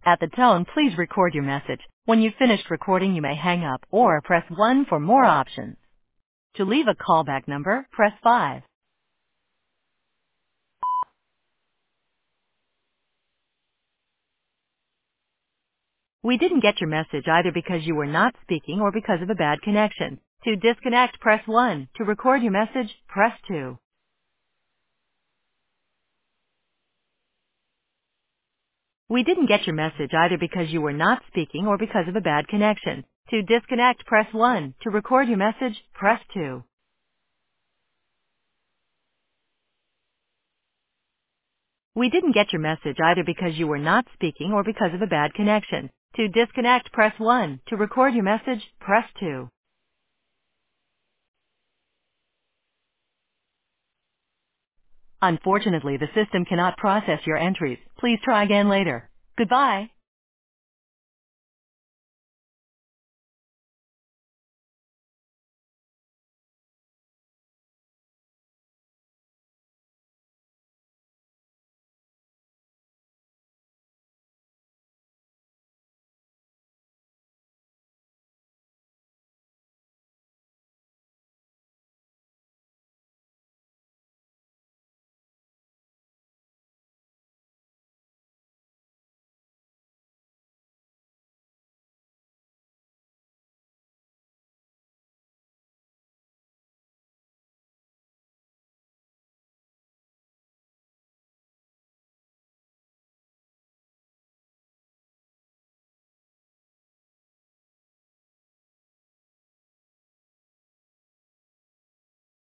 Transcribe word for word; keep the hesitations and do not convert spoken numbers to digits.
At the tone, please record your message. When you've finished recording, you may hang up or press one for more options. To leave a callback number, press five. We didn't get your message either because you were not speaking or because of a bad connection. To disconnect, press one. To record your message, press two. We didn't get your message either because you were not speaking or because of a bad connection. To disconnect, press one. To record your message, press two. We didn't get your message either because you were not speaking or because of a bad connection. To disconnect, press one. To record your message, press two. Unfortunately, the system cannot process your entries. Please try again later. Goodbye.